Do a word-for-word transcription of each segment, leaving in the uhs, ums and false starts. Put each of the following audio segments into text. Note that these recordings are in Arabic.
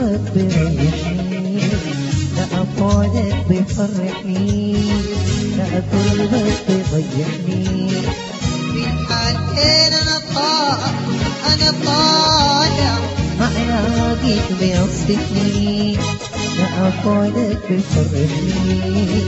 قربك بيريحني، لا بعدك بيفرحني، لا قربك بيضيعني. في الحالتين أنا طالع أنا طالع ما ألاقيك بيصفني، لا بعدك بيفرحني.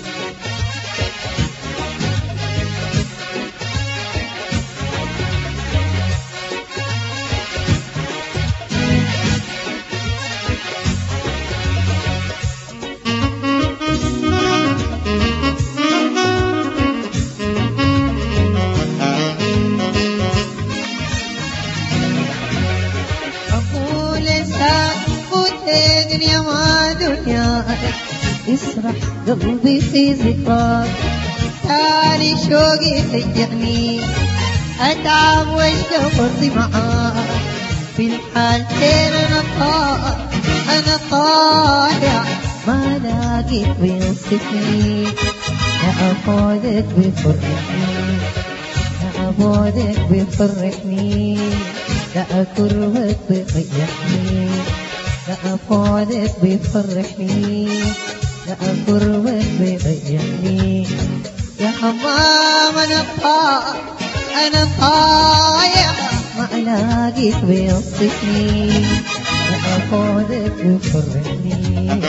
دنيا ما دنيا يسرح قلبي في ذكراك، تاني شوقي سجني أتعب واشتاق فرضي معاك. في الحالتين أنا طالع أنا طالع ما لاقيك بيوصفني، لا بعدك بيفرحني، لا بعدك بيفرحني، لا قربك بيضيعني. لا بعدك بيفرحني، لا قربك بيضيعني. يا حمام أنا طالع أنا طالع ما ألاقيك بيوصفني، لا بعدك بيفرحني.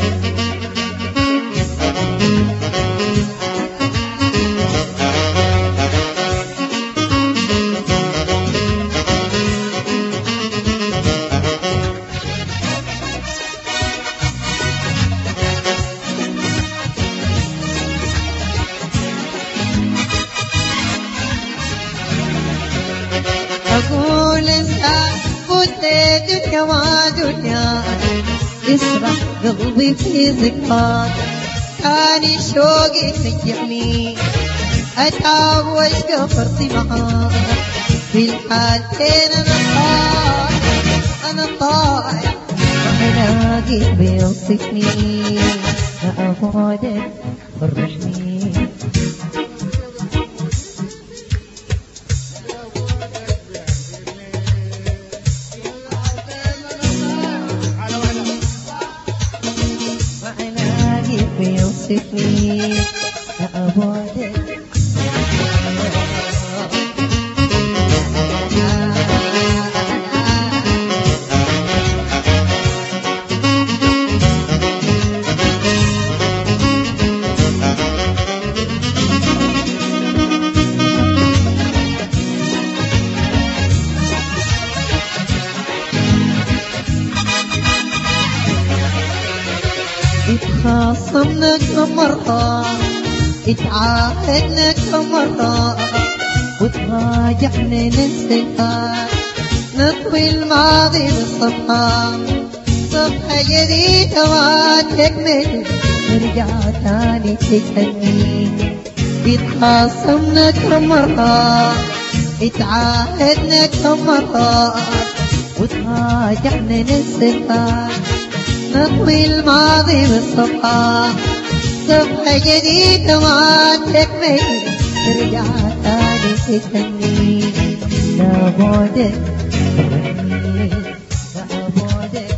أقول إنسان فوت دنيا ما دنيا يسرح قلبي في ذكراك، تاني شوقي سجني أتعب واشتاق فرضي معاك. في الحالتين أنا طالع أنا طالع ما ألاقيك بيوصفني، لا بعدك فرحني. بيوصفني، لا بعدك اتخاصمنا كم مرة اتعاهدنا كم مرة وتراجعنا ننساها، نطوي الماضي بالصفحة صفحة جديدة ما تكمل نرجع تاني تكني. اتخاصمنا كم مرة اتعاهدنا كم مرة وتراجعنا ننساها، نطوي الماضي بالصفحة صفحة جديدة ما تكمل نرجع تاني تكني. لا بعدك فرحني، لا بعدك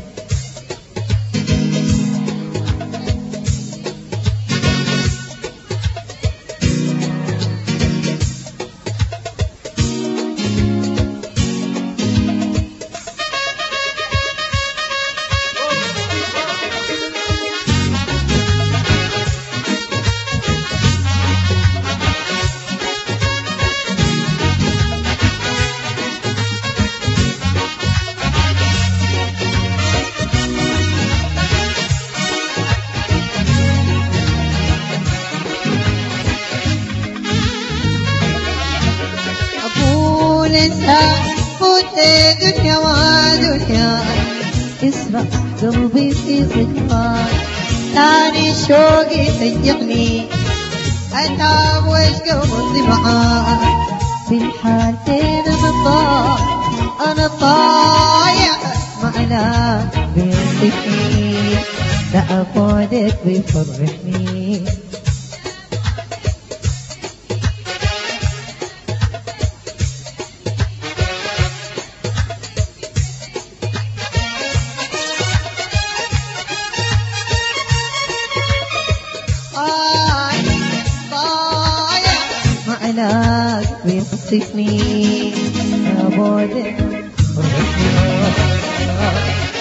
الإنسان فوت دنيا ودنيا يسرح قلبي في ذكراك، تاني شوقي سجني أتعب واشقى فرضي معاك. في الحالتين أنا ضايع أنا طايع معنا بيوصفني، لا بعدك بيفرحني. على قلبي يصفني يا بعدك فرحني